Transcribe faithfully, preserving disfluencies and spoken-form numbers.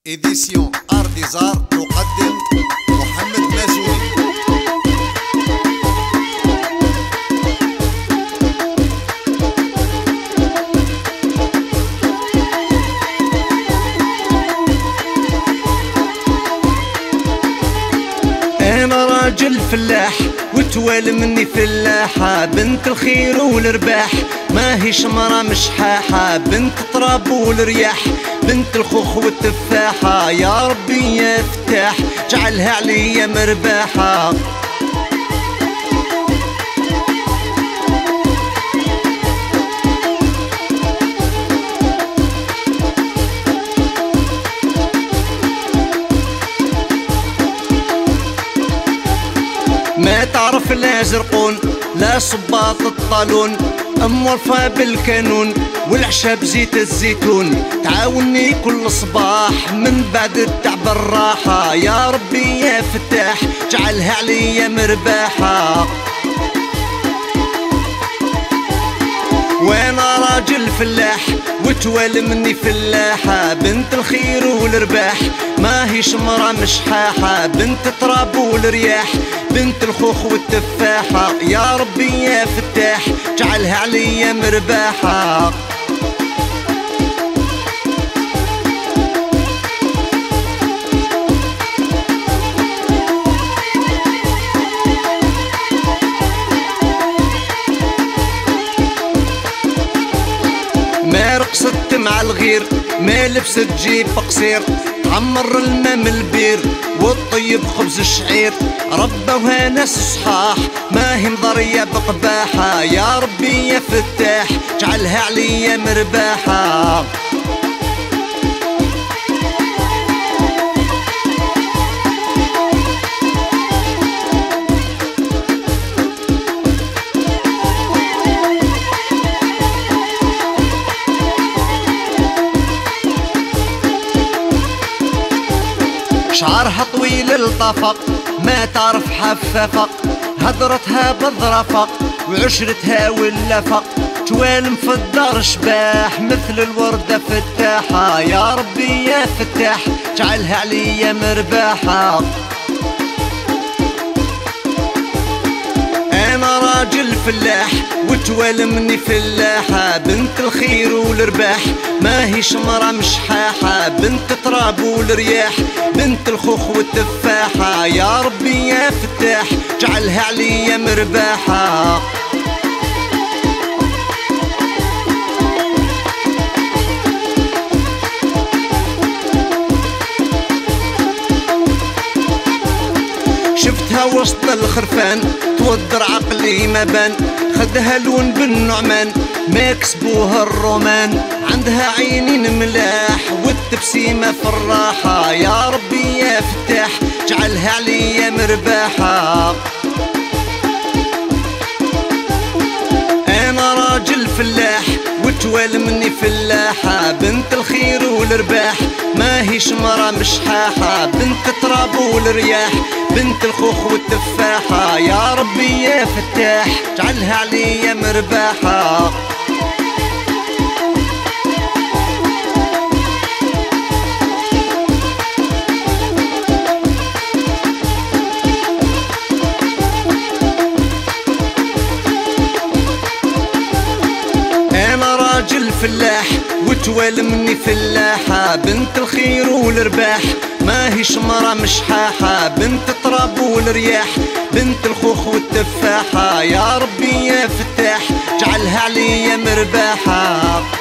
إديسيون أرديزار تقدم محمد مازوني. أنا راجل فلاح وتوالي مني فلاحة، بنت الخير والرباح ماهيش مرا مشحاحة، بنت تراب والرياح بنت الخوخ والتفاحة، يا ربي يا فتاح جعلها عليا مرباحة. ما تعرف لا زرقون لا صباط الطالون، أم ورفا بالكانون والعشاء بزيت الزيتون، تعاوني كل صباح من بعد التعب الراحة، يا ربي يا فتاح جعلها عليا مرباحة. وانا راجل فلاح وتوالي مني فلاحة، بنت الخير والرباح ماهيش مرا مشحاحة، بنت تراب والرياح بنت الخوخ والتفاحة، يا ربي يا فتاح جعلها عليا مرباحة. ما رقصت مع الغير ما لبست جيب قصير، تعمر الماء من البير والطيب خبز الشعير، ربوها ناس صحاح ما هي مضرية بقباحة، يا ربي يا فتاح جعلها عليا مرباحة. شعرها طويل الطفق ما تعرف حفافق، هضرتها بالظرفق وعشرتها واللفق، توالم في الدار شباح مثل الوردة فتاحة، يا ربي يا فتاح جعلها عليا مرباحة. أنا راجل فلاح وتوالي مني فلاحة، بنت الخير والرباح ماهيش مرا مشحاحة، بنت تراب والرياح بنت الخوخ والتفاحة، يا ربي يا فتاح جعلها عليا مرباحة. شفتها وسط الخرفان تودر عقلي ما بان، خدها لون بالنعمان ما كسبوها الرومان، عندها عينين ملاح والتبسيمة في الراحة، يا ربي يا فتاح جعلها عليا مرباحة. أنا راجل فلاح وتوالي مني فلاحة، بنت الخير والرباح ماهيش مرا مشحاحة، بنت تراب والرياح بنت الخوخ والتفاحة، يا ربي يا فتاح جعلها عليا مرباحة. أنا راجل فلاح وتوالي مني فلاحة، بنت الخير والرباح ماهيش مرا مشحاحة، بنت تراب والرياح بنت الخوخ والتفاحة، يا ربي يا فتاح جعلها عليا مرباحة.